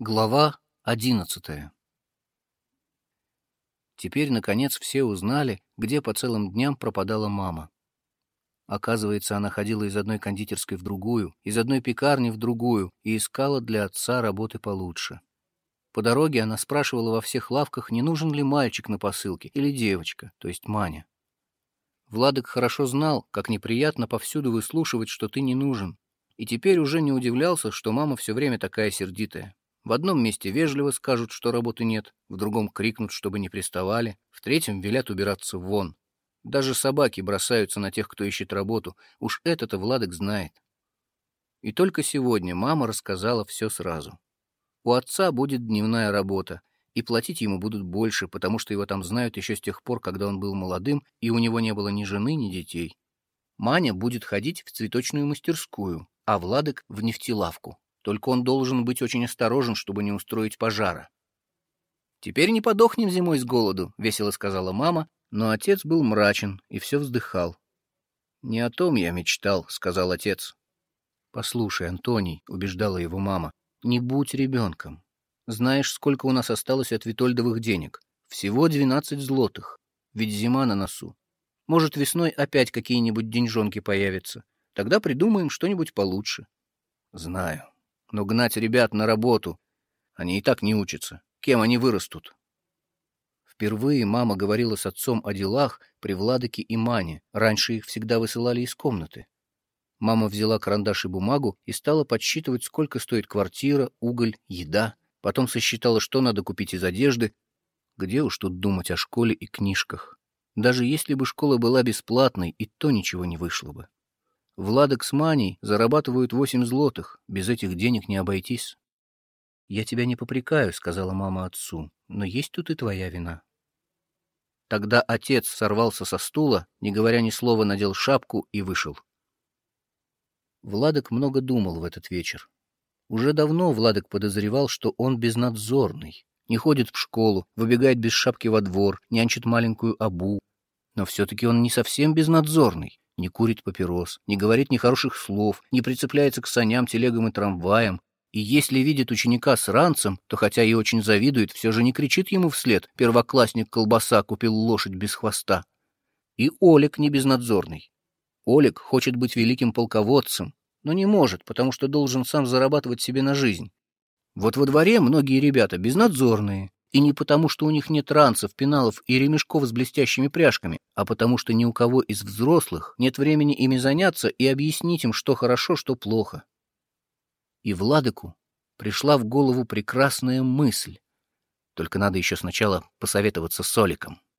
Глава 11. Теперь, наконец, все узнали, где по целым дням пропадала мама. Оказывается, она ходила из одной кондитерской в другую, из одной пекарни в другую и искала для отца работы получше. По дороге она спрашивала во всех лавках, не нужен ли мальчик на посылке или девочка, то есть Маня. Владык хорошо знал, как неприятно повсюду выслушивать, что ты не нужен, и теперь уже не удивлялся, что мама все время такая сердитая. В одном месте вежливо скажут, что работы нет, в другом крикнут, чтобы не приставали, в третьем велят убираться вон. Даже собаки бросаются на тех, кто ищет работу, уж это-то Владык знает. И только сегодня мама рассказала все сразу. У отца будет дневная работа, и платить ему будут больше, потому что его там знают еще с тех пор, когда он был молодым, и у него не было ни жены, ни детей. Маня будет ходить в цветочную мастерскую, а Владык — в нефтелавку. Только он должен быть очень осторожен, чтобы не устроить пожара. «Теперь не подохнем зимой с голоду», — весело сказала мама, но отец был мрачен и все вздыхал. «Не о том я мечтал», — сказал отец. «Послушай, Антоний», — убеждала его мама, — «не будь ребенком. Знаешь, сколько у нас осталось от Витольдовых денег? Всего 12 злотых. Ведь зима на носу. Может, весной опять какие-нибудь деньжонки появятся. Тогда придумаем что-нибудь получше». «Знаю. Но гнать ребят на работу, они и так не учатся. Кем они вырастут?» Впервые мама говорила с отцом о делах при Владыке и Мане. Раньше их всегда высылали из комнаты. Мама взяла карандаш и бумагу и стала подсчитывать, сколько стоит квартира, уголь, еда. Потом сосчитала, что надо купить из одежды. Где уж тут думать о школе и книжках. Даже если бы школа была бесплатной, и то ничего не вышло бы. Владык с Маней зарабатывают 8 злотых, без этих денег не обойтись. «Я тебя не попрекаю», — сказала мама отцу, — «но есть тут и твоя вина». Тогда отец сорвался со стула, не говоря ни слова, надел шапку и вышел. Владык много думал в этот вечер. Уже давно Владык подозревал, что он безнадзорный, не ходит в школу, выбегает без шапки во двор, нянчит маленькую Абу. Но все-таки он не совсем безнадзорный, не курит папирос, не говорит нехороших слов, не прицепляется к саням, телегам и трамваям. И если видит ученика с ранцем, то хотя и очень завидует, все же не кричит ему вслед: «Первоклассник колбаса купил лошадь без хвоста». И Олег не безнадзорный. Олег хочет быть великим полководцем, но не может, потому что должен сам зарабатывать себе на жизнь. Вот во дворе многие ребята безнадзорные, и не потому, что у них нет ранцев, пеналов и ремешков с блестящими пряжками, а потому что ни у кого из взрослых нет времени ими заняться и объяснить им, что хорошо, что плохо. И Владыку пришла в голову прекрасная мысль. Только надо еще сначала посоветоваться с Оликом.